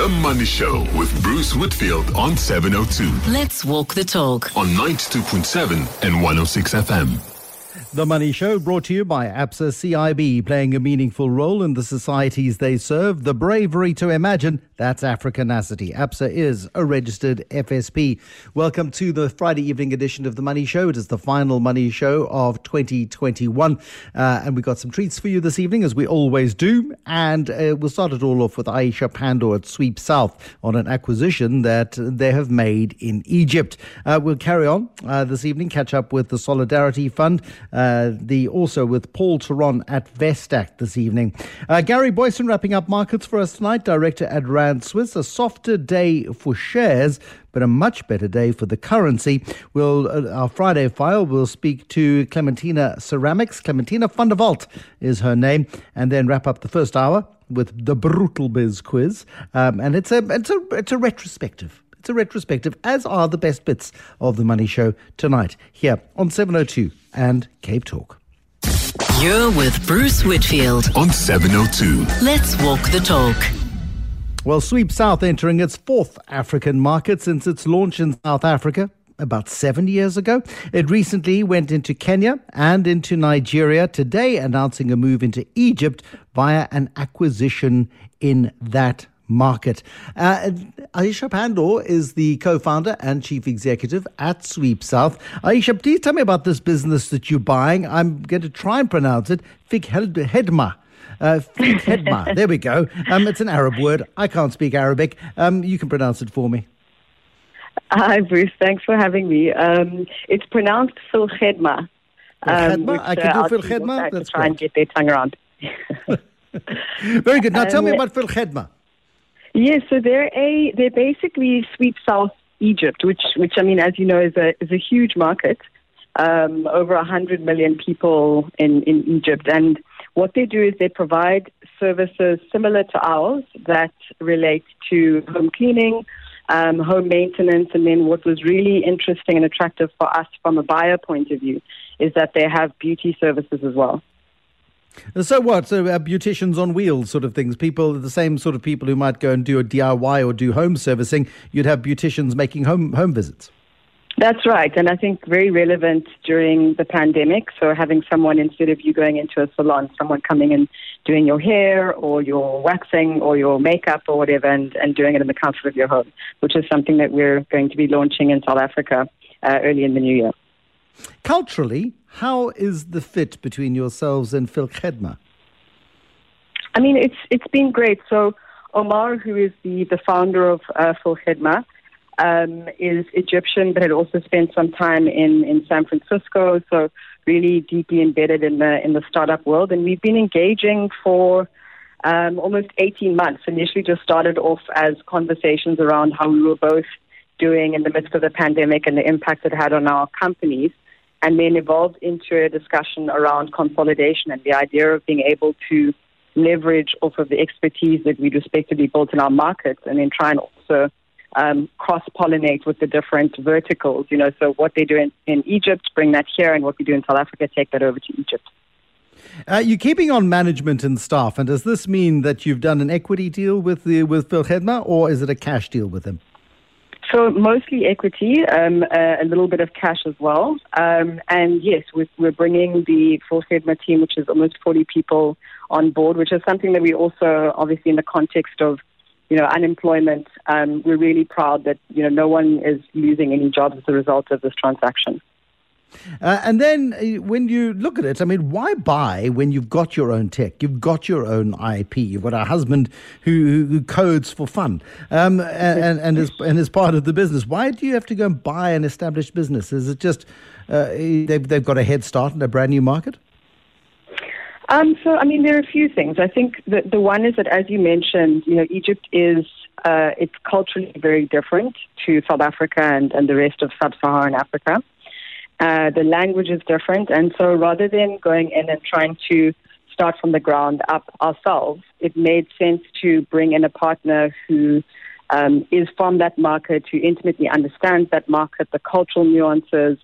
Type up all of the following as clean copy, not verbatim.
The Money Show with Bruce Whitfield on 702. Let's walk the talk. On 92.7 and 106 FM. The Money Show brought to you by ABSA CIB, playing a meaningful role in the societies they serve. The bravery to imagine, that's Africanacity. ABSA is a registered FSP. Welcome to the Friday evening edition of The Money Show. It is the final Money Show of 2021. And we've got some treats for you this evening, as we always do. And we'll start it all off with Aisha Pandor at Sweep South on an acquisition that they have made in Egypt. We'll carry on this evening, catch up with the Solidarity Fund. Also with Paul Turon at Vestac this evening. Gary Boyson wrapping up markets for us tonight, director at Rand Swiss. A softer day for shares, but a much better day for the currency. Our Friday file will speak to Clementina Ceramics. Clementina van der Walt is her name, and then wrap up the first hour with the Brutal Biz quiz. And it's a retrospective. It's a retrospective, as are the best bits of the Money Show tonight here on 702 and Cape Talk. You're with Bruce Whitfield on 702. Let's walk the talk. Well, Sweep South entering its fourth African market since its launch in South Africa about 7 years ago. It recently went into Kenya and into Nigeria, today announcing a move into Egypt via an acquisition in that market. Aisha Pandor is the co-founder and chief executive at Sweep South. Aisha, please tell me about this business that you're buying. I'm going to try and pronounce it. Fikhedma. Fikhedma. There we go. It's an Arab word. I can't speak Arabic. You can pronounce it for me. Hi, Bruce. Thanks for having me. It's pronounced Fikhedma. I can do Fikhedma. That's try and get their tongue around. Very good. Now tell me about Fikhedma. Yes, so they're basically Sweep South Egypt, which I mean, as you know, is a huge market, over 100 million people in Egypt. And what they do is they provide services similar to ours that relate to home cleaning, home maintenance, and then what was really interesting and attractive for us from a buyer point of view is that they have beauty services as well. So what? So beauticians on wheels sort of things. People, the same sort of people who might go and do a DIY or do home servicing, you'd have beauticians making home visits. That's right. And I think very relevant during the pandemic. So having someone, instead of you going into a salon, someone coming and doing your hair or your waxing or your makeup or whatever and doing it in the comfort of your home, which is something that we're going to be launching in South Africa early in the new year. Culturally, how is the fit between yourselves and Fikhedma? I mean, it's been great. So Omar, who is the founder of Fikhedma, is Egyptian, but had also spent some time in San Francisco, so really deeply embedded in the startup world. And we've been engaging for almost 18 months. Initially just started off as conversations around how we were both doing in the midst of the pandemic and the impact it had on our companies, and then evolved into a discussion around consolidation and the idea of being able to leverage off of the expertise that we'd respectively built in our markets and then try and also cross-pollinate with the different verticals. You know, so what they do in Egypt, bring that here, and what we do in South Africa, take that over to Egypt. You're keeping on management and staff, and does this mean that you've done an equity deal with Fikhedma, or is it a cash deal with them? So mostly equity, a little bit of cash as well. And yes, we're bringing the Fikhedma team, which is almost 40 people on board, which is something that we also, obviously in the context of, unemployment, we're really proud that, no one is losing any jobs as a result of this transaction. And then when you look at it, I mean, why buy when you've got your own tech, you've got your own IP, you've got a husband who codes for fun and is part of the business? Why do you have to go and buy an established business? Is it just they've got a head start in a brand new market? So, I mean, there are a few things. I think the one is that, as you mentioned, Egypt is it's culturally very different to South Africa and the rest of sub-Saharan Africa. The language is different, and so rather than going in and trying to start from the ground up ourselves, it made sense to bring in a partner who is from that market, who intimately understands that market, the cultural nuances,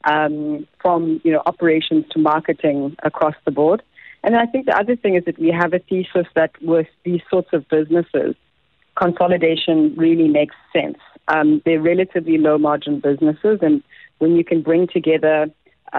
from operations to marketing across the board. And I think the other thing is that we have a thesis that with these sorts of businesses, consolidation really makes sense. They're relatively low-margin businesses, and when you can bring together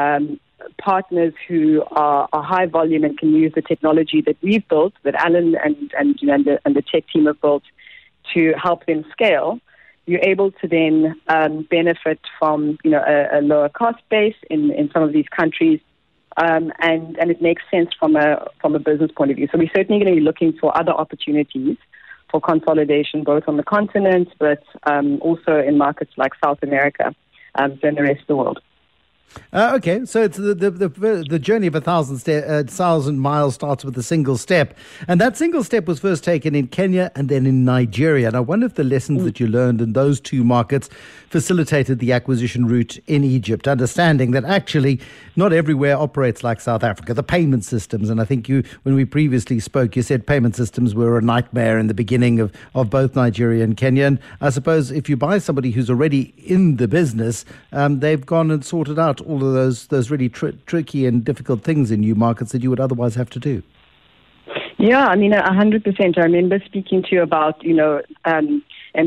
partners who are high volume and can use the technology that we've built, that Alan and the tech team have built to help them scale, you're able to then benefit from a lower cost base in some of these countries, and it makes sense from a business point of view. So we're certainly going to be looking for other opportunities for consolidation, both on the continent, but also in markets like South America and the rest of the world. Okay, so it's the journey of 1,000 miles starts with a single step, and that single step was first taken in Kenya and then in Nigeria. And I wonder if the lessons that you learned in those two markets facilitated the acquisition route in Egypt, understanding that actually not everywhere operates like South Africa. The payment systems, and I think when we previously spoke, you said payment systems were a nightmare in the beginning of both Nigeria and Kenya. And I suppose if you buy somebody who's already in the business, they've gone and sorted out all of those really tricky and difficult things in new markets that you would otherwise have to do. Yeah, I mean, 100%. I remember speaking to you about, M-Pesa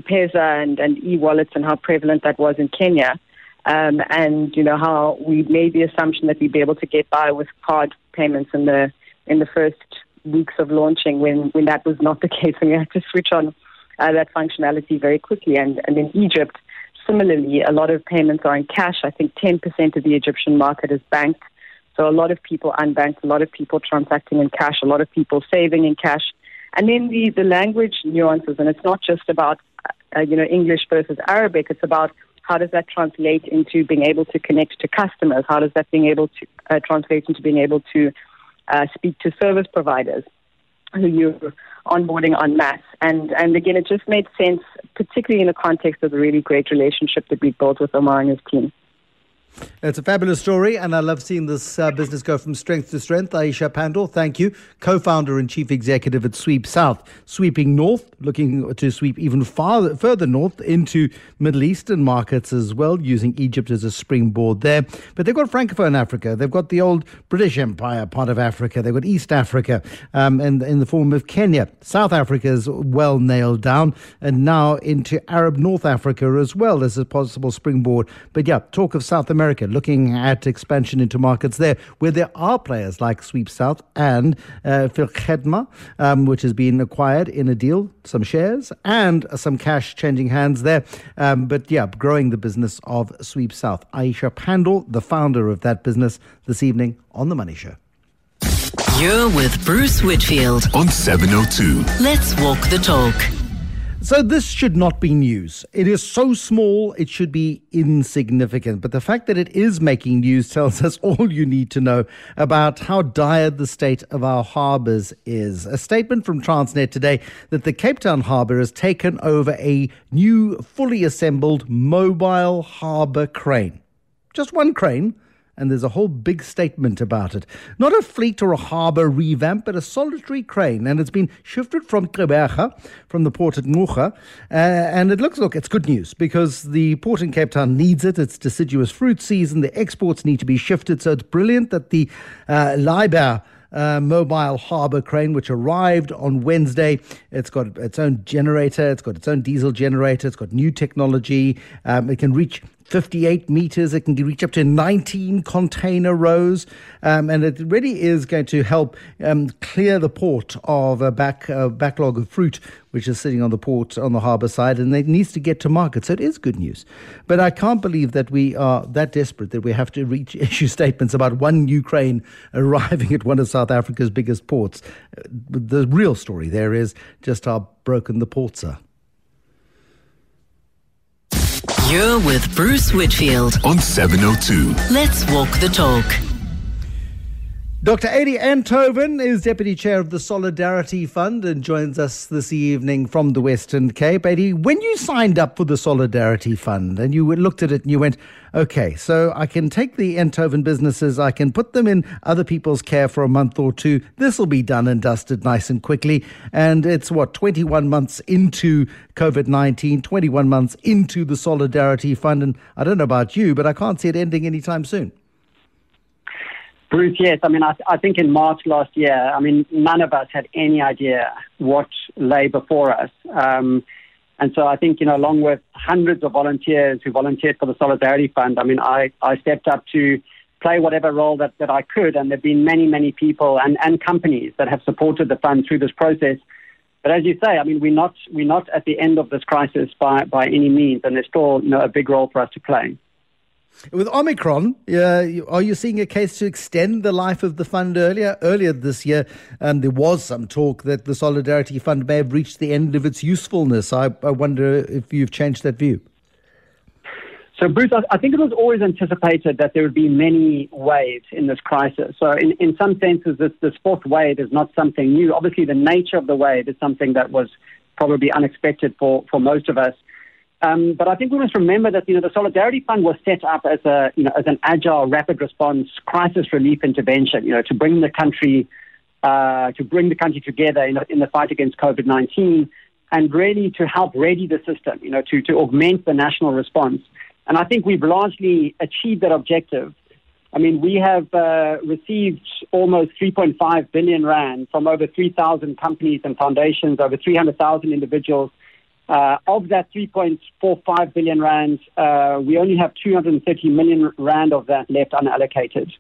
and e-wallets and how prevalent that was in Kenya. And, how we made the assumption that we'd be able to get by with card payments in the first weeks of launching when that was not the case. And we had to switch on that functionality very quickly. And in Egypt, similarly, a lot of payments are in cash. I think 10% of the Egyptian market is banked. So a lot of people unbanked, a lot of people transacting in cash, a lot of people saving in cash. And then the language nuances, and it's not just about, English versus Arabic. It's about how does that translate into being able to connect to customers? How does that being able to translate into being able to speak to service providers who you're onboarding en masse? And again, it just made sense, particularly in the context of the really great relationship that we built with Omar and his team. It's a fabulous story, and I love seeing this business go from strength to strength. Aisha Pandor, thank you. Co-founder and chief executive at Sweep South, sweeping north, looking to sweep even further north into Middle Eastern markets as well, using Egypt as a springboard there. But they've got Francophone Africa. They've got the old British Empire part of Africa. They've got East Africa, and in the form of Kenya. South Africa is well nailed down, and now into Arab North Africa as well as a possible springboard. But yeah, talk of South America, looking at expansion into markets there where there are players like Sweep South and Fil Khedma, which has been acquired in a deal, some shares and some cash changing hands there. But yeah, growing the business of Sweep South. Aisha Pandor, the founder of that business, this evening on The Money Show. You're with Bruce Whitfield on 702. Let's walk the talk. So this should not be news. It is so small, it should be insignificant. But the fact that it is making news tells us all you need to know about how dire the state of our harbours is. A statement from Transnet today that the Cape Town harbour has taken over a new, fully assembled mobile harbour crane. Just one crane. And there's a whole big statement about it. Not a fleet or a harbour revamp, but a solitary crane. And it's been shifted from Gqeberha, from the port at Ngqura. And it's good news because the port in Cape Town needs it. It's deciduous fruit season. The exports need to be shifted. So it's brilliant that the Liebherr mobile harbour crane, which arrived on Wednesday. It's got its own generator. It's got its own diesel generator. It's got new technology. It can reach 58 meters. It can reach up to 19 container rows. And it really is going to help clear the port of a backlog of fruit, which is sitting on the port, on the harbour side, and it needs to get to market. So it is good news. But I can't believe that we are that desperate that we have to issue statements about one new crane arriving at one of South Africa's biggest ports. The real story there is just how broken the ports are. You're with Bruce Whitfield on 702. Let's walk the talk. Dr. Adi Enthoven is Deputy Chair of the Solidarity Fund and joins us this evening from the Western Cape. Adi, when you signed up for the Solidarity Fund and you looked at it and you went, okay, so I can take the Enthoven businesses, I can put them in other people's care for a month or two. This will be done and dusted nice and quickly. And it's 21 months into COVID-19, 21 months into the Solidarity Fund. And I don't know about you, but I can't see it ending anytime soon. Bruce, yes. I mean, I think in March last year, I mean, none of us had any idea what lay before us. And so I think, along with hundreds of volunteers who volunteered for the Solidarity Fund, I mean, I stepped up to play whatever role that I could. And there have been many, many people and companies that have supported the fund through this process. But as you say, I mean, we're not at the end of this crisis by any means. And there's still, a big role for us to play. With Omicron, are you seeing a case to extend the life of the fund earlier? Earlier this year, there was some talk that the Solidarity Fund may have reached the end of its usefulness. I wonder if you've changed that view. So, Bruce, I think it was always anticipated that there would be many waves in this crisis. So in some senses, this fourth wave is not something new. Obviously, the nature of the wave is something that was probably unexpected for most of us. But I think we must remember that, the Solidarity Fund was set up as an agile, rapid response crisis relief intervention, to bring the country together in the fight against COVID-19 and really to help ready the system, to augment the national response. And I think we've largely achieved that objective. I mean, we have received almost 3.5 billion rand from over 3,000 companies and foundations, over 300,000 individuals. Of that 3.45 billion rand, we only have 230 million rand of that left unallocated.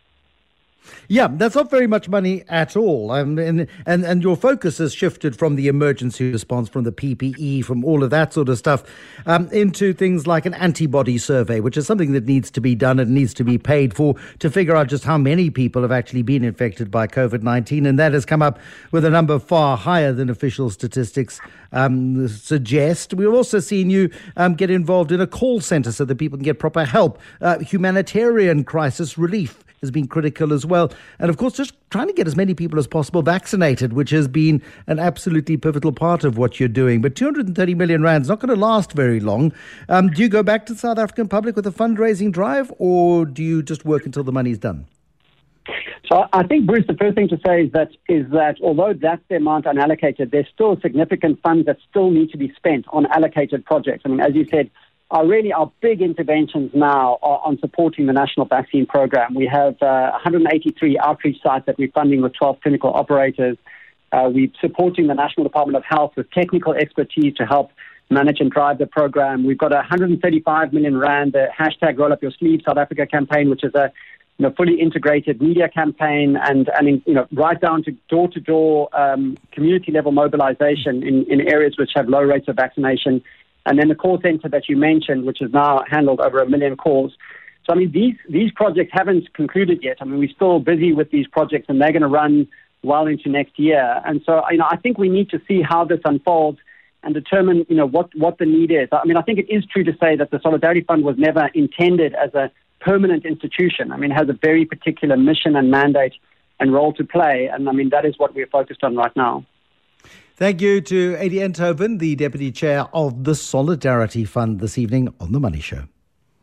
Yeah, that's not very much money at all. And your focus has shifted from the emergency response, from the PPE, from all of that sort of stuff, into things like an antibody survey, which is something that needs to be done and needs to be paid for to figure out just how many people have actually been infected by COVID-19. And that has come up with a number far higher than official statistics suggest. We've also seen you get involved in a call centre so that people can get proper help. Humanitarian crisis relief has been critical as well. And of course, just trying to get as many people as possible vaccinated, which has been an absolutely pivotal part of what you're doing. But 230 million rand is not going to last very long. Do you go back to the South African public with a fundraising drive, or do you just work until the money's done? So I think, Bruce, the first thing to say is that although that's the amount unallocated, there's still significant funds that still need to be spent on allocated projects. I mean, as you said, our big interventions now are on supporting the national vaccine program. We have 183 outreach sites that we're funding with 12 clinical operators. We're supporting the National Department of Health with technical expertise to help manage and drive the program. We've got 135 million rand, the hashtag Roll Up Your Sleeves South Africa campaign, which is a fully integrated media campaign and right down to door-to-door community-level mobilization in areas which have low rates of vaccination. And then the call center that you mentioned, which has now handled over 1 million calls. So, I mean, these projects haven't concluded yet. I mean, we're still busy with these projects and they're going to run well into next year. And so, I think we need to see how this unfolds and determine, what the need is. I mean, I think it is true to say that the Solidarity Fund was never intended as a permanent institution. I mean, it has a very particular mission and mandate and role to play. And, I mean, that is what we're focused on right now. Thank you to Adi Enthoven, the Deputy Chair of the Solidarity Fund, this evening on The Money Show.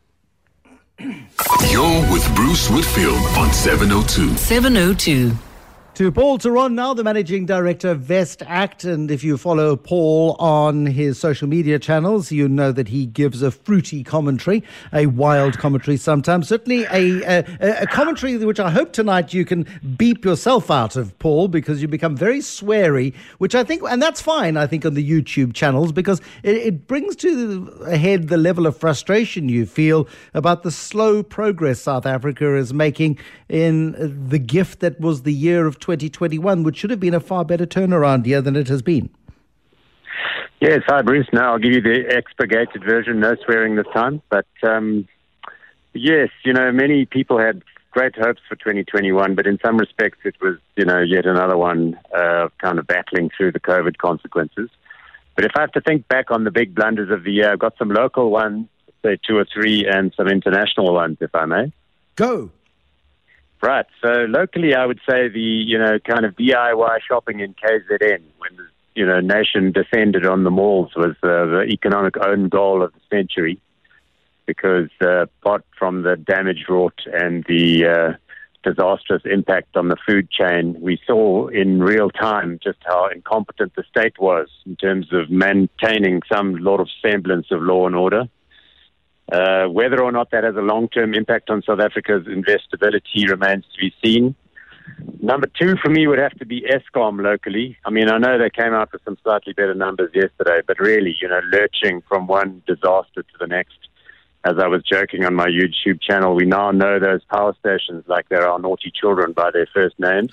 You're with Bruce Whitfield on 702. 702. To Paul Theron now, the Managing Director of Vest Act. And if you follow Paul on his social media channels, you know that he gives a fruity commentary, a wild commentary sometimes. Certainly a commentary which I hope tonight you can beep yourself out of, Paul, because you become very sweary, which I think, and that's fine, I think, on the YouTube channels, because it brings to a head the level of frustration you feel about the slow progress South Africa is making in the gift that was the year of 2021, which should have been a far better turnaround year than it has been. Yes, hi Bruce. Now I'll give you the expurgated version, no swearing this time. But yes, many people had great hopes for 2021, but in some respects it was, yet another one kind of battling through the COVID consequences. But if I have to think back on the big blunders of the year, I've got some local ones, say 2 or 3, and some international ones, if I may. Go. Right. So locally, I would say the, kind of DIY shopping in KZN when the, nation descended on the malls was the economic own goal of the century, because apart from the damage wrought and the disastrous impact on the food chain, we saw in real time just how incompetent the state was in terms of maintaining some sort of semblance of law and order. Whether or not that has a long-term impact on South Africa's investability remains to be seen. Number two for me would have to be Eskom locally. I mean, I know they came out with some slightly better numbers yesterday, but really, lurching from one disaster to the next. As I was joking on my YouTube channel, we now know those power stations like they're our naughty children by their first names.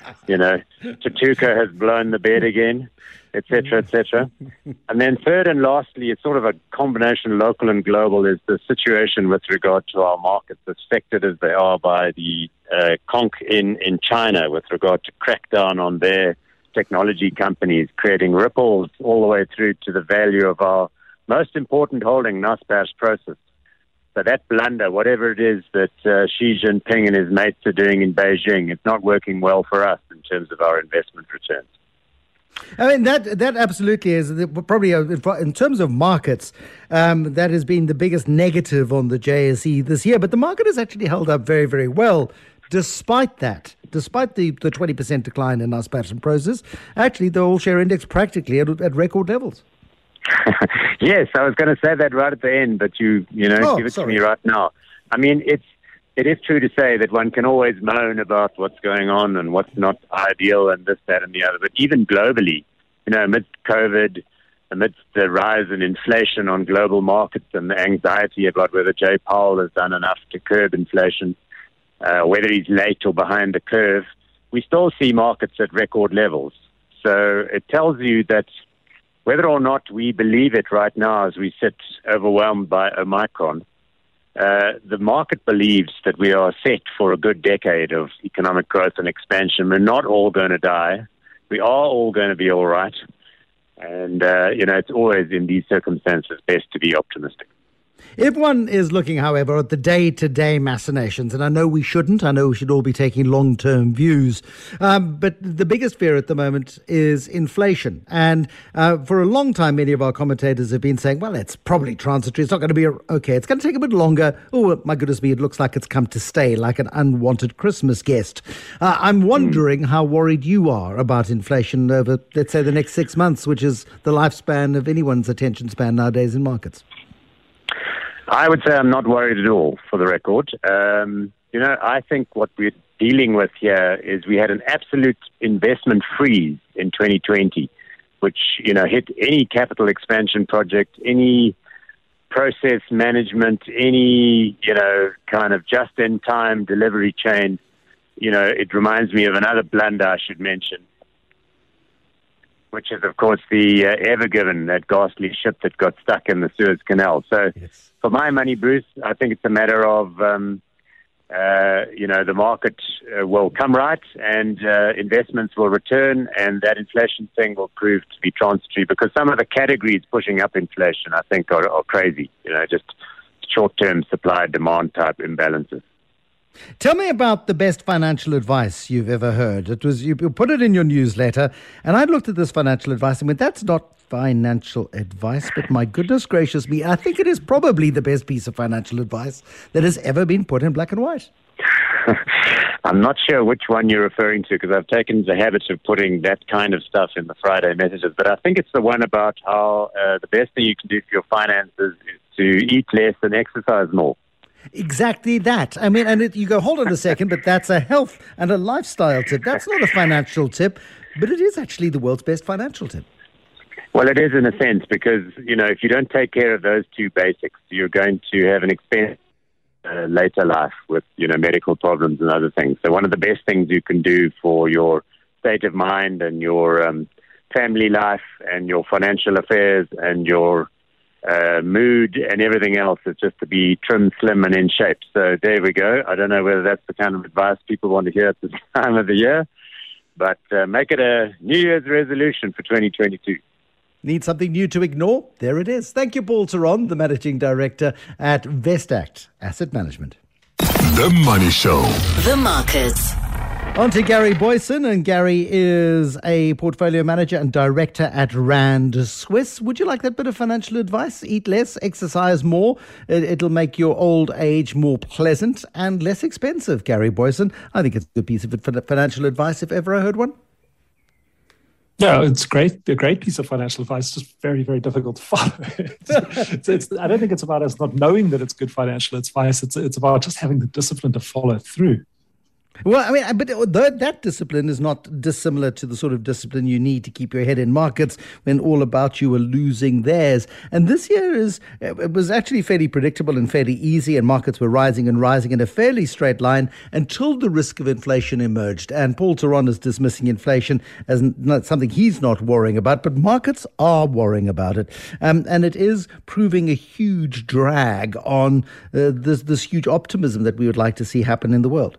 Tutuka has blown the bed again, etc., etc. And then third and lastly, it's sort of a combination local and global, is the situation with regard to our markets, affected as they are by the conk in China with regard to crackdown on their technology companies, creating ripples all the way through to the value of our most important holding, Naspers Prosus. So that blunder, whatever it is that Xi Jinping and his mates are doing in Beijing, it's not working well for us in terms of our investment returns. I mean, that absolutely is. Probably in terms of markets, that has been the biggest negative on the JSE this year. But the market has actually held up very, very well despite that. Despite the 20% decline in Naspers and Prosus, actually the all-share index practically at record levels. Yes, I was going to say that right at the end, but give it to me right now. I mean, it is true to say that one can always moan about what's going on and what's not ideal and this, that, and the other. But even globally, amidst COVID, amidst the rise in inflation on global markets and the anxiety about whether Jay Powell has done enough to curb inflation, whether he's late or behind the curve, we still see markets at record levels. So it tells you that whether or not we believe it right now as we sit overwhelmed by Omicron, the market believes that we are set for a good decade of economic growth and expansion. We're not all going to die. We are all going to be all right. And, it's always in these circumstances best to be optimistic. If one is looking, however, at the day-to-day machinations, and I know we shouldn't, I know we should all be taking long-term views, but the biggest fear at the moment is inflation. And for a long time, many of our commentators have been saying, well, it's probably transitory, it's not going to be okay, it's going to take a bit longer. Oh, my goodness me, it looks like it's come to stay, like an unwanted Christmas guest. I'm wondering how worried you are about inflation over, let's say, the next 6 months, which is the lifespan of anyone's attention span nowadays in markets. I would say I'm not worried at all, for the record. I think what we're dealing with here is we had an absolute investment freeze in 2020, which, hit any capital expansion project, any process management, any, kind of just-in-time delivery chain. It reminds me of another blunder I should mention, which is, of course, the Ever Given, that ghastly ship that got stuck in the Suez Canal. So, For my money, Bruce, I think it's a matter of, the market will come right and investments will return, and that inflation thing will prove to be transitory, because some of the categories pushing up inflation, I think, are crazy, just short-term supply-demand type imbalances. Tell me about the best financial advice you've ever heard. It was you put it in your newsletter, and I looked at this financial advice and went, that's not financial advice, but my goodness gracious me, I think it is probably the best piece of financial advice that has ever been put in black and white. I'm not sure which one you're referring to, because I've taken the habit of putting that kind of stuff in the Friday messages, but I think it's the one about how the best thing you can do for your finances is to eat less and exercise more. Exactly that. I mean, and you go, hold on a second, but that's a health and a lifestyle tip. That's not a financial tip, but it is actually the world's best financial tip. Well, it is in a sense, because, if you don't take care of those two basics, you're going to have an expensive later life with, medical problems and other things. So one of the best things you can do for your state of mind and your family life and your financial affairs and your mood and everything else is just to be trim, slim, and in shape. So there we go. I don't know whether that's the kind of advice people want to hear at this time of the year, but make it a New Year's resolution for 2022. Need something new to ignore? There it is. Thank you, Paul Theron, the Managing Director at Vestact Asset Management. The Money Show. The markets. On to Gary Boyson, and Gary is a portfolio manager and director at Rand Swiss. Would you like that bit of financial advice? Eat less, exercise more. It'll make your old age more pleasant and less expensive, Gary Boyson. I think it's a good piece of financial advice if ever I heard one. Yeah, it's great. A great piece of financial advice. It's just very, very difficult to follow. I don't think it's about us not knowing that it's good financial advice. It's about just having the discipline to follow through. Well, I mean, but that discipline is not dissimilar to the sort of discipline you need to keep your head in markets when all about you are losing theirs. And this year it was actually fairly predictable and fairly easy, and markets were rising and rising in a fairly straight line until the risk of inflation emerged. And Paul Theron is dismissing inflation as not something he's not worrying about, but markets are worrying about it. And it is proving a huge drag on this huge optimism that we would like to see happen in the world.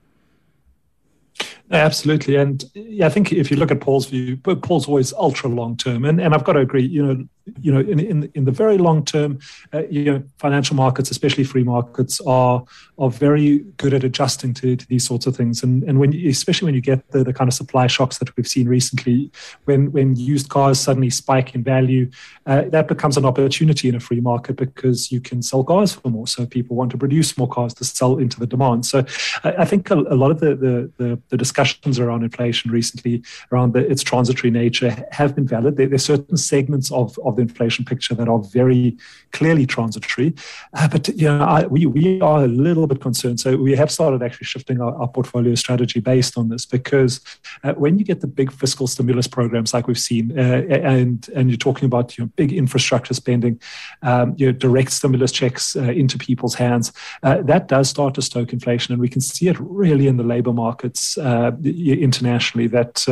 Absolutely. And I think if you look at Paul's view, Paul's always ultra long term. And I've got to agree, in the very long term, financial markets, especially free markets, are very good at adjusting to these sorts of things. And especially when you get the kind of supply shocks that we've seen recently, when used cars suddenly spike in value, that becomes an opportunity in a free market because you can sell cars for more. So people want to produce more cars to sell into the demand. So I think a lot of the discussions around inflation recently, around its transitory nature, have been valid. There are certain segments of the inflation picture that are very clearly transitory. But we are a little bit concerned. So we have started actually shifting our portfolio strategy based on this, because when you get the big fiscal stimulus programs like we've seen, and you're talking about big infrastructure spending, direct stimulus checks into people's hands, that does start to stoke inflation. And we can see it really in the labor markets internationally,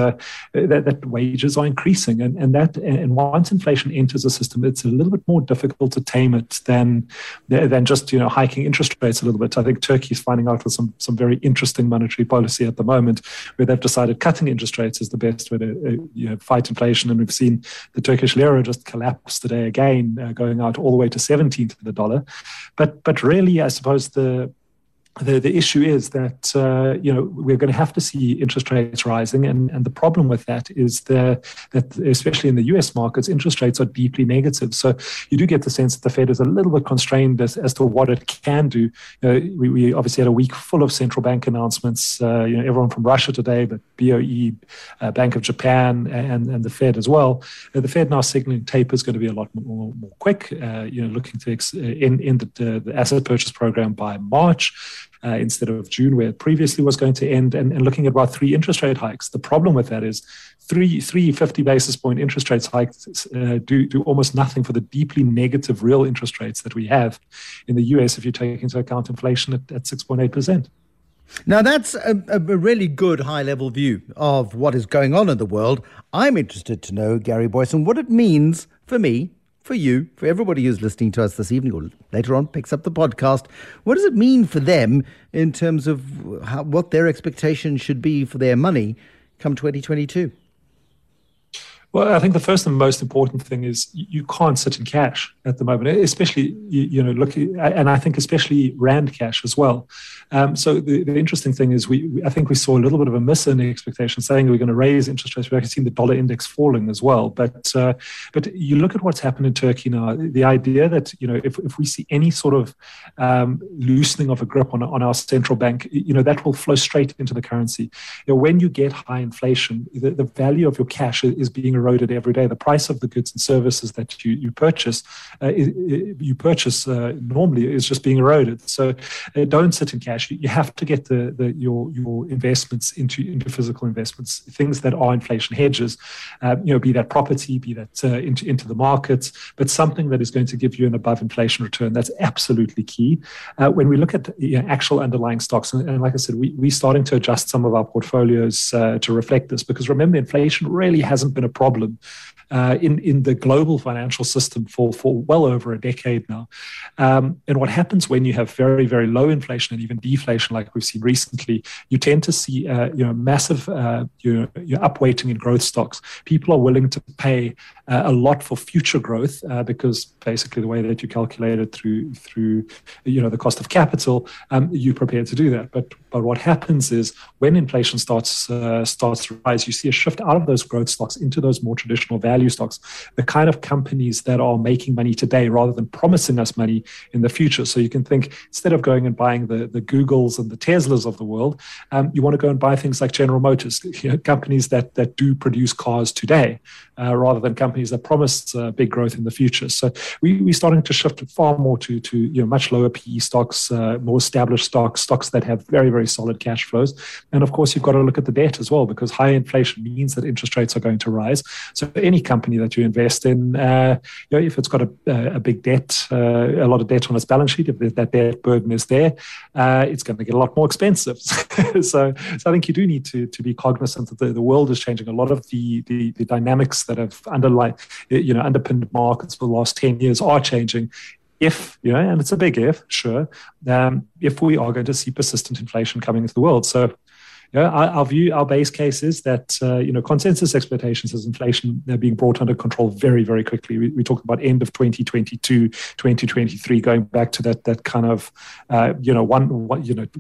that wages are increasing. And once inflation enters the system, it's a little bit more difficult to tame it than just hiking interest rates a little bit. I think Turkey is finding out with some very interesting monetary policy at the moment, where they've decided cutting interest rates is the best way to fight inflation. And we've seen the Turkish lira just collapse today again, going out all the way to 17 to the dollar. But really, I suppose the issue is that we're going to have to see interest rates rising, and the problem with that is that especially in the US markets, interest rates are deeply negative. So you do get the sense that the Fed is a little bit constrained as to what it can do. We obviously had a week full of central bank announcements. Everyone from Russia today, but BOE, Bank of Japan, and the Fed as well. The Fed now signaling taper is going to be a lot more quick. Looking to end the asset purchase program by March. Instead of June, where it previously was going to end, and looking at about 3 interest rate hikes. The problem with that is three 50 basis point interest rate hikes do almost nothing for the deeply negative real interest rates that we have in the US if you take into account inflation at 6.8%. Now, that's a really good high-level view of what is going on in the world. I'm interested to know, Gary Boyson, what it means for me, for you, for everybody who's listening to us this evening or later on picks up the podcast. What does it mean for them in terms of what their expectations should be for their money come 2022? Well, I think the first and most important thing is you can't sit in cash at the moment, especially, looking, and I think especially Rand cash as well. So the interesting thing is I think we saw a little bit of a miss in the expectation, saying we're going to raise interest rates. We've actually seen the dollar index falling as well. But you look at what's happened in Turkey now, the idea that, if we see any sort of loosening of a grip on our central bank, that will flow straight into the currency. When you get high inflation, the value of your cash is being eroded every day. The price of the goods and services that you purchase normally is just being eroded. So don't sit in cash. You have to get your investments into physical investments, things that are inflation hedges. Be that property, be that into the markets, but something that is going to give you an above inflation return. That's absolutely key. When we look at actual underlying stocks, and like I said, we're starting to adjust some of our portfolios to reflect this, because remember, inflation really hasn't been a problem in the global financial system for well over a decade now. And what happens when you have very, very low inflation and even deflation like we've seen recently, you tend to see massive upweighting in growth stocks. People are willing to pay a lot for future growth because basically the way that you calculate it through the cost of capital, you're prepared to do that. But what happens is when inflation starts to rise, you see a shift out of those growth stocks into those more traditional value stocks, the kind of companies that are making money today rather than promising us money in the future. So you can think, instead of going and buying the Googles and the Teslas of the world, you want to go and buy things like General Motors, companies that do produce cars today, rather than companies that promise big growth in the future. So we're starting to shift far more to much lower PE stocks, more established stocks that have very, very solid cash flows. And of course, you've got to look at the debt as well, because high inflation means that interest rates are going to rise. So any company that you invest in, if it's got a big debt, a lot of debt on its balance sheet, if that debt burden is there, it's going to get a lot more expensive. So I think you do need to be cognizant that the world is changing. A lot of the dynamics that have underpinned markets for the last 10 years are changing. If, and it's a big if, sure, if we are going to see persistent inflation coming into the world. So, our base case is that, consensus expectations is inflation being brought under control very, very quickly. We talk about end of 2022, 2023, going back to that kind of, 1 or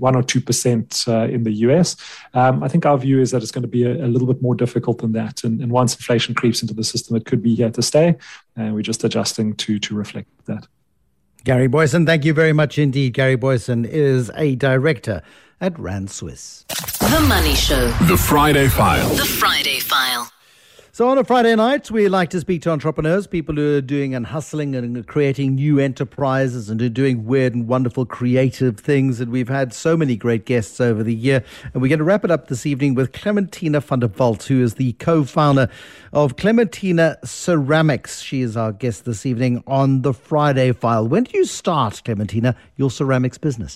2% in the US. I think our view is that it's going to be a little bit more difficult than that. And once inflation creeps into the system, it could be here to stay. And we're just adjusting to reflect that. Gary Boyson, thank you very much indeed. Gary Boyson is a director at Rand Swiss. The Money Show. The Friday File. The Friday File. So on a Friday night, we like to speak to entrepreneurs, people who are doing and hustling and creating new enterprises and are doing weird and wonderful creative things. And we've had so many great guests over the year. And we're going to wrap it up this evening with Clementina van der Walt, who is the co-founder of Clementina Ceramics. She is our guest this evening on the Friday File. When did you start, Clementina, your ceramics business?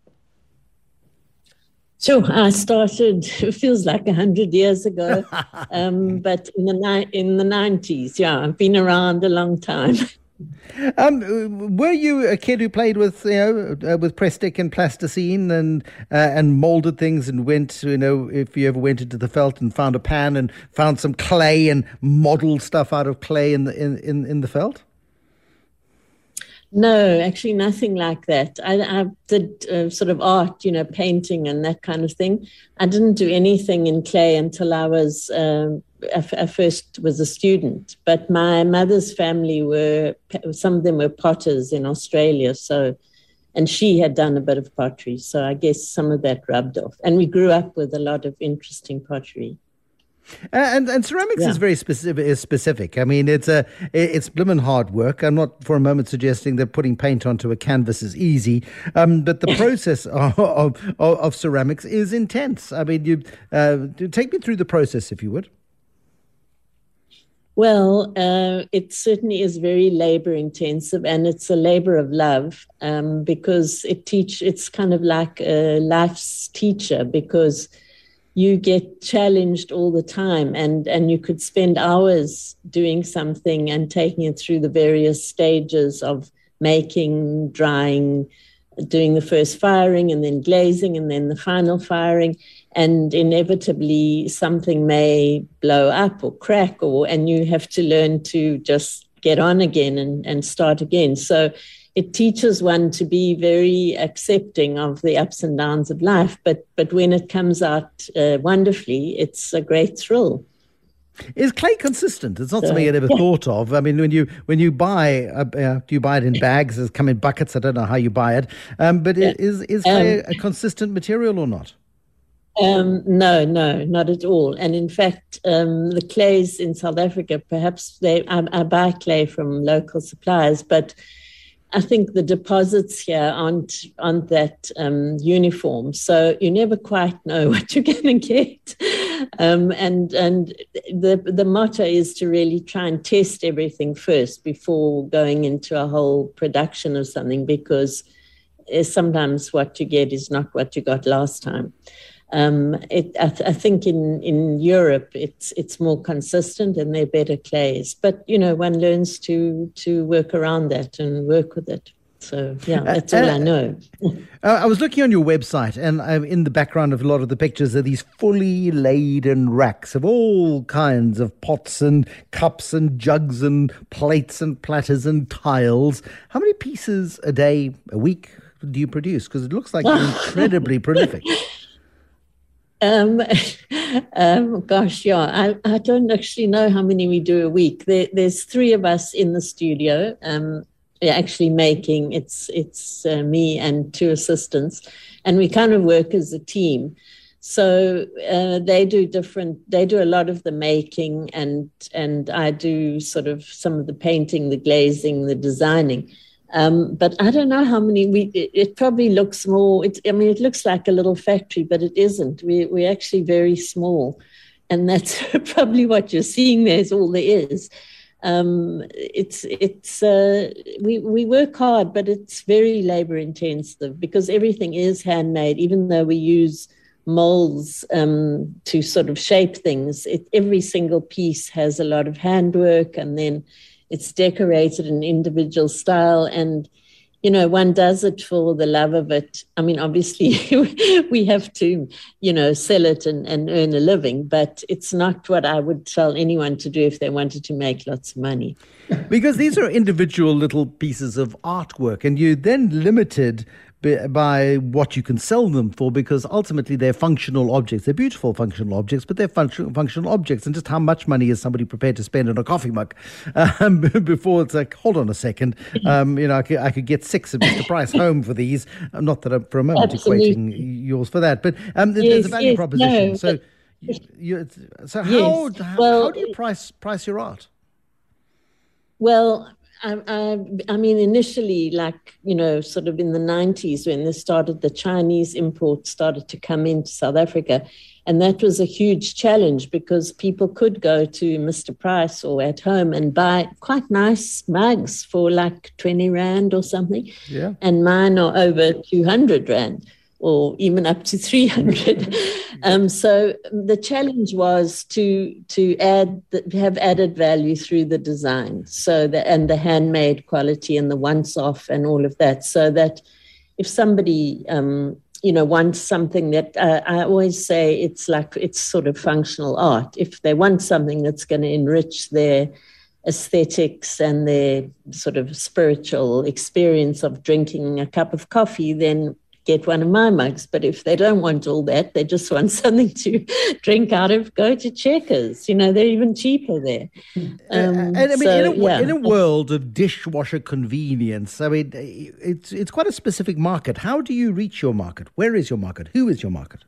Sure, I started, it feels like 100 years ago, but in the 90s, I've been around a long time. Were you a kid who played with press stick and plasticine and molded things and went, if you ever went into the veld and found a pan and found some clay and modeled stuff out of clay in the veld? No, actually nothing like that. I did sort of art, painting and that kind of thing. I didn't do anything in clay until I was, I first was a student. But my mother's family some of them were potters in Australia. And she had done a bit of pottery. So I guess some of that rubbed off. And we grew up with a lot of interesting pottery. And ceramics is very specific. I mean, it's blimmin' hard work. I'm not for a moment suggesting that putting paint onto a canvas is easy, but the process of ceramics is intense. I mean, you take me through the process, if you would. Well, it certainly is very labor intensive, and it's a labor of love because it's kind of like a life's teacher, because you get challenged all the time, and you could spend hours doing something and taking it through the various stages of making, drying, doing the first firing and then glazing and then the final firing. And inevitably something may blow up or crack, and you have to learn to just get on again and start again. So it teaches one to be very accepting of the ups and downs of life. But when it comes out wonderfully, it's a great thrill. Is clay consistent? It's not something I'd ever thought of. I mean, when you buy, do you buy it in bags? Does it come in buckets? I don't know how you buy it. But is clay a consistent material or not? No, not at all. And in fact, the clays in South Africa, perhaps I buy clay from local suppliers, but I think the deposits here aren't that uniform. So you never quite know what you're going to get. And the motto is to really try and test everything first before going into a whole production of something, because sometimes what you get is not what you got last time. I think in Europe it's more consistent and they're better clays, but one learns to work around that and work with it. So, yeah, that's all I know. I was looking on your website, and in the background of a lot of the pictures are these fully laden racks of all kinds of pots and cups and jugs and plates and platters and tiles. How many pieces a day, a week do you produce? Because it looks like you're incredibly prolific. Gosh, yeah, I don't actually know how many we do a week. There's 3 of us in the studio. We're actually making, it's me and 2 assistants, and we kind of work as a team. So they do a lot of the making, and I do sort of some of the painting, the glazing, the designing. But I don't know how many it probably looks more, it looks like a little factory, but it isn't. We're actually very small. And that's probably what you're seeing there is all there is. We work hard, but it's very labor intensive because everything is handmade, even though we use molds to sort of shape things. Every single piece has a lot of handwork, and then it's decorated in individual style. And, you know, one does it for the love of it. I mean, obviously, we have to, you know, sell it and earn a living, but it's not what I would tell anyone to do if they wanted to make lots of money. Because these are individual little pieces of artwork, and you're then limited by what you can sell them for, because ultimately they're functional objects. They're beautiful functional objects, but they're functional objects. And just how much money is somebody prepared to spend on a coffee mug before it's like, hold on a second, I could get 6 of Mr. Price home for these. Not that I'm for a moment equating yours for that, but there's a value proposition. No, How do you price your art? Well, I mean, initially, like, you know, sort of in the 90s when the Chinese imports started to come into South Africa. And that was a huge challenge because people could go to Mr. Price or at home and buy quite nice mugs for like 20 Rand or something. Yeah. And mine are over 200 Rand. Or even up to 300. So the challenge was to have added value through the design, and the handmade quality and the once-off and all of that, so that if somebody wants something that I always say it's sort of functional art. If they want something that's going to enrich their aesthetics and their sort of spiritual experience of drinking a cup of coffee, then get one of my mugs. But if they don't want all that, they just want something to drink out of, go to Checkers. You know, they're even cheaper there. And I mean, in a world of dishwasher convenience, I mean, it's quite a specific market. How do you reach your market? Where is your market? Who is your market?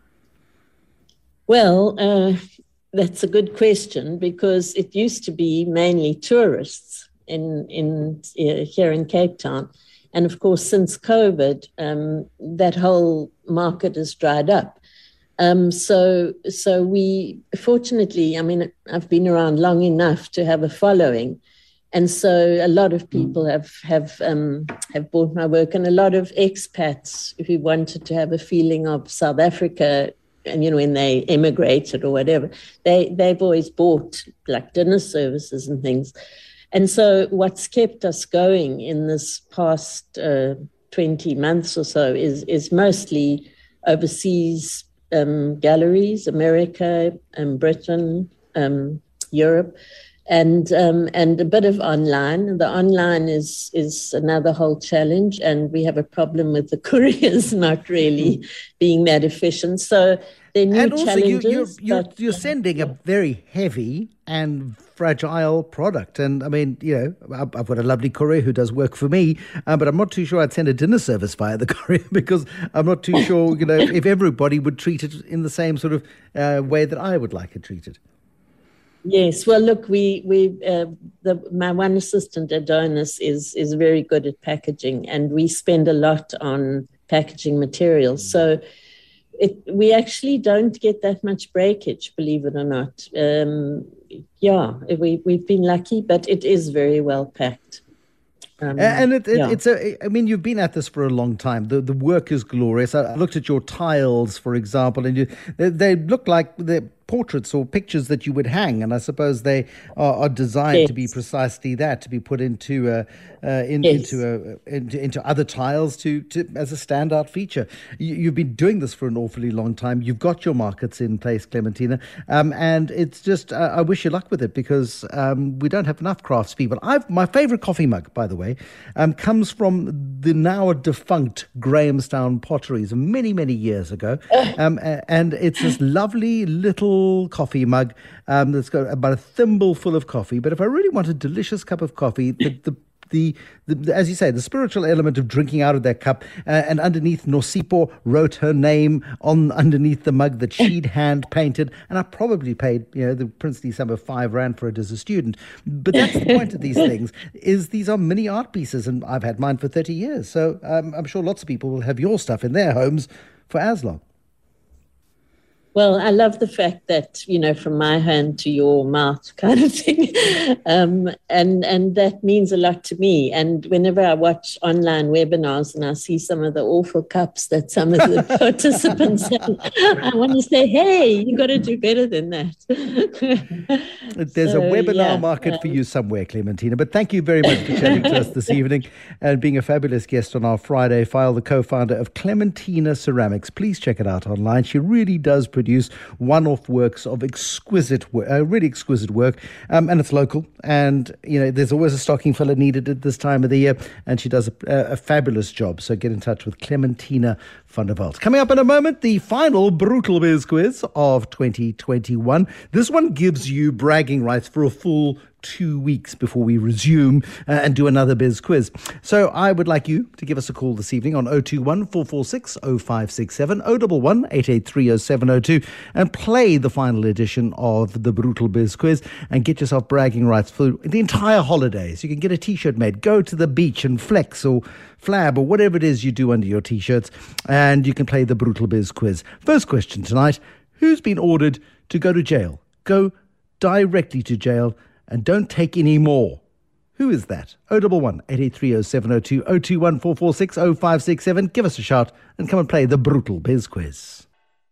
Well, that's a good question, because it used to be mainly tourists here in Cape Town. And of course, since COVID, that whole market has dried up. So we, fortunately, I mean, I've been around long enough to have a following. And so a lot of people have bought my work, and a lot of expats who wanted to have a feeling of South Africa, and, you know, when they emigrated or whatever, they've always bought like dinner services and things. And so what's kept us going in this past 20 months or so is mostly overseas galleries, America, Britain, Europe, and a bit of online. The online is another whole challenge, and we have a problem with the couriers not really being that efficient. So there are new and also challenges. You're sending a very heavy and fragile product. And I mean, you know, I've got a lovely courier who does work for me, but I'm not too sure I'd send a dinner service via the courier, because I'm not too sure, you know, if everybody would treat it in the same sort of way that I would like it treated. Yes, well, look, my one assistant, Adonis, is very good at packaging, and we spend a lot on packaging materials. So we actually don't get that much breakage, believe it or not. We've been lucky, but it is very well packed. I mean, you've been at this for a long time. The work is glorious. I looked at your tiles, for example, and they look like they're portraits or pictures that you would hang, and I suppose they are designed to be Yes. precisely that, to be put into Yes. into other tiles to as a standout feature. You've been doing this for an awfully long time. You've got your markets in place, Clementina, and it's just I wish you luck with it, because we don't have enough craftspeople. My favourite coffee mug, by the way, comes from the now defunct Grahamstown Potteries many years ago, and it's this lovely little coffee mug that's got about a thimble full of coffee. But if I really want a delicious cup of coffee, the as you say, the spiritual element of drinking out of that cup, and underneath Nosipo wrote her name underneath the mug that she'd hand painted, and I probably paid the princely sum of R5 for it as a student. But that's the point of these things, is these are mini art pieces, and I've had mine for 30 years, so I'm sure lots of people will have your stuff in their homes for as long. Well, I love the fact that, from my hand to your mouth kind of thing. And that means a lot to me. And whenever I watch online webinars and I see some of the awful cups that some of the participants have, I want to say, hey, you got to do better than that. There's a webinar market for you somewhere, Clementina. But thank you very much for chatting to us this evening and being a fabulous guest on our Friday File, the co-founder of Clementina Ceramics. Please check it out online. She really does produce one-off works of really exquisite work, and it's local, and there's always a stocking filler needed at this time of the year, and she does a fabulous job. So get in touch with Clementina van der Walt. Coming up in a moment, the final Brutal Biz quiz of 2021. This one gives you bragging rights for a full 2 weeks before we resume and do another biz quiz. So I would like you to give us a call this evening on 021 446 0567 011 883 0702 and play the final edition of the Brutal Biz quiz and get yourself bragging rights for the entire holidays. You can get a t-shirt made, go to the beach and flex or flab or whatever it is you do under your t-shirts, and you can play the Brutal Biz quiz. First question tonight: who's been ordered to go to jail? Go directly to jail and don't take any more. Who is that? 011 883 0702 021 446 0567. Give us a shout and come and play the Brutal Biz quiz.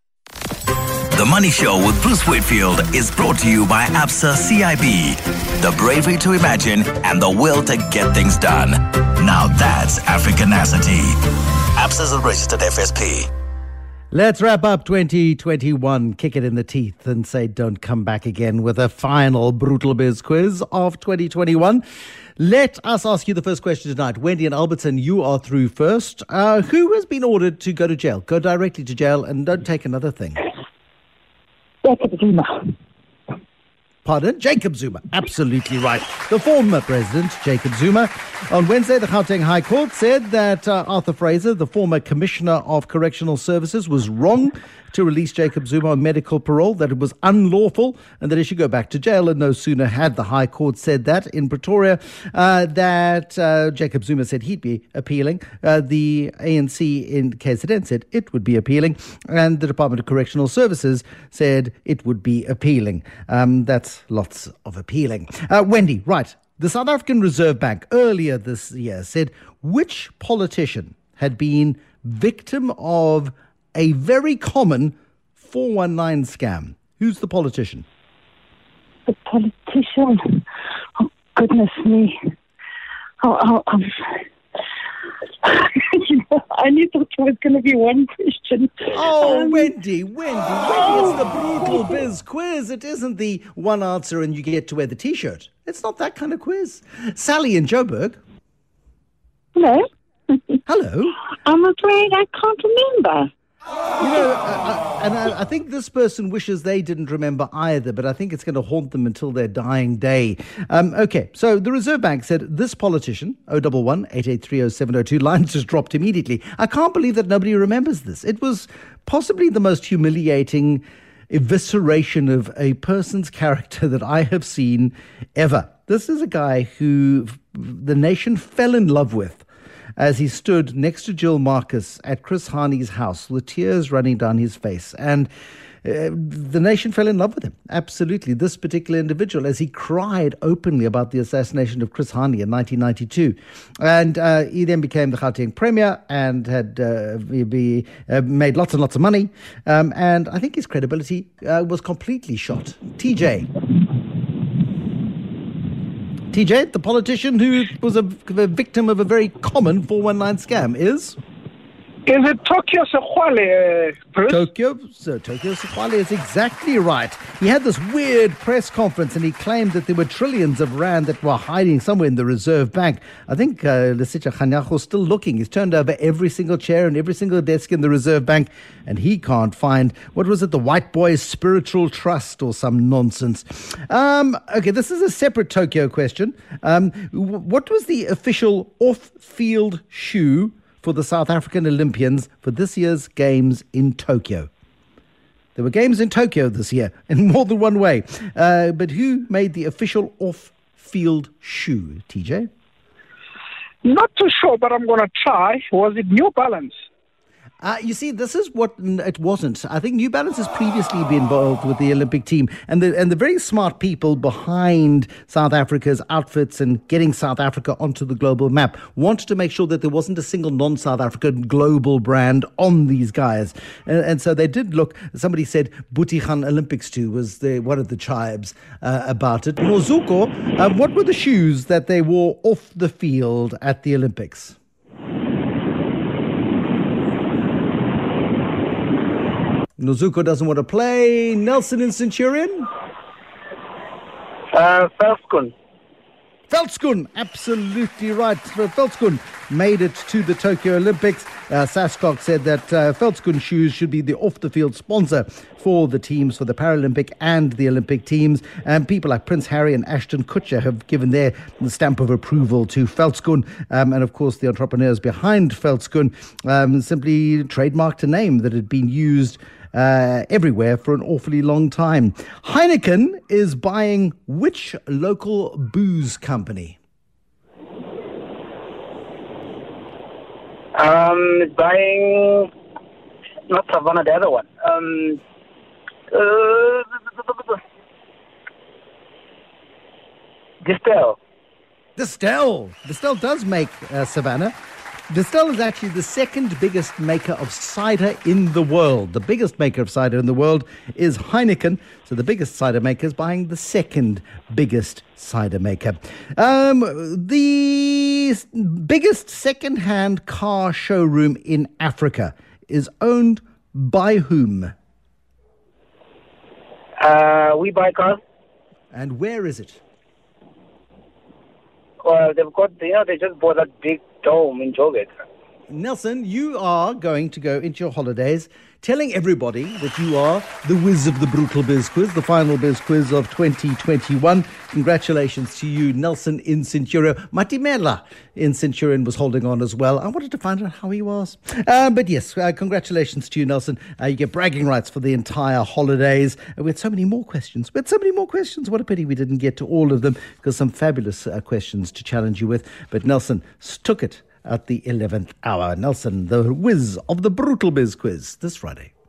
The Money Show with Bruce Whitfield is brought to you by Absa CIB. The bravery to imagine and the will to get things done. Now that's Africanacity. Absa is a registered FSP. Let's wrap up 2021, kick it in the teeth and say don't come back again with a final Brutal Biz quiz of 2021. Let us ask you the first question tonight. Wendy and Albertson, you are through first. Who has been ordered to go to jail? Go directly to jail and don't take another thing. Jacob Zuma. Pardon? Jacob Zuma. Absolutely right. The former president, Jacob Zuma. On Wednesday, the Gauteng High Court said that Arthur Fraser, the former Commissioner of Correctional Services, was wrong to release Jacob Zuma on medical parole, that it was unlawful and that he should go back to jail. And no sooner had the High Court said that in Pretoria that Jacob Zuma said he'd be appealing. The ANC in KZN said it would be appealing. And the Department of Correctional Services said it would be appealing. That's lots of appealing. Wendy, right. The South African Reserve Bank earlier this year said which politician had been victim of a very common 419 scam. Who's the politician? The politician? Oh, goodness me. I only thought it was going to be one question. Wendy, it's the Brutal Biz quiz. It isn't the one answer and you get to wear the T-shirt. It's not that kind of quiz. Sally in Joburg. Hello? Hello. I'm afraid I can't remember. I think this person wishes they didn't remember either, but I think it's going to haunt them until their dying day. Okay, so the Reserve Bank said this politician, 011 883 0702, lines just dropped immediately. I can't believe that nobody remembers this. It was possibly the most humiliating evisceration of a person's character that I have seen ever. This is a guy who the nation fell in love with as he stood next to Jill Marcus at Chris Hani's house with tears running down his face. And the nation fell in love with him. Absolutely. This particular individual, as he cried openly about the assassination of Chris Hani in 1992. And he then became the Gauteng Premier and had made lots and lots of money. And I think his credibility was completely shot. TJ, the politician who was a victim of a very common 419 scam is it Tokyo Sexwale, Bruce? Tokyo Sexwale is exactly right. He had this weird press conference and he claimed that there were trillions of rand that were hiding somewhere in the Reserve Bank. I think Lesitsha Kganyago is still looking. He's turned over every single chair and every single desk in the Reserve Bank and he can't find, what was it, the White Boys Spiritual Trust or some nonsense. Okay, this is a separate Tokyo question. What was the official off-field shoe for the South African Olympians for this year's Games in Tokyo? There were Games in Tokyo this year in more than one way. But who made the official off-field shoe, TJ? Not too sure, but I'm going to try. Was it New Balance? You see, this is what it wasn't. I think New Balance has previously been involved with the Olympic team, and the very smart people behind South Africa's outfits and getting South Africa onto the global map wanted to make sure that there wasn't a single non-South African global brand on these guys. And so they did look. Somebody said Butihan Olympics too was one of the chibes about it. Nozuko, what were the shoes that they wore off the field at the Olympics? Nozuko doesn't want to play. Nelson in Centurion? Veldskoen. Veldskoen, absolutely right. Veldskoen made it to the Tokyo Olympics. Sascock said that Veldskoen shoes should be the off-the-field sponsor for the teams, for the Paralympic and the Olympic teams. And people like Prince Harry and Ashton Kutcher have given their stamp of approval to Veldskoen. And of course, the entrepreneurs behind Veldskoen simply trademarked a name that had been used everywhere for an awfully long time. Heineken is buying which local booze company? It's buying not Savannah, the other one. Distell does make Savannah. Distell is actually the second biggest maker of cider in the world. The biggest maker of cider in the world is Heineken. So the biggest cider maker is buying the second biggest cider maker. The biggest second-hand car showroom in Africa is owned by whom? We buy cars. And where is it? Well, they've got, they just bought that big dome in Joburg. Nelson, you are going to go into your holidays telling everybody that you are the whiz of the Brutal Biz Quiz, the final Biz Quiz of 2021. Congratulations to you, Nelson in Centurion. Matimela in Centurion was holding on as well. I wanted to find out how he was. But yes, congratulations to you, Nelson. You get bragging rights for the entire holidays. We had so many more questions. What a pity we didn't get to all of them, because some fabulous questions to challenge you with. But Nelson took it at the 11th hour. Nelson, the whiz of the Brutal Biz Quiz this Friday.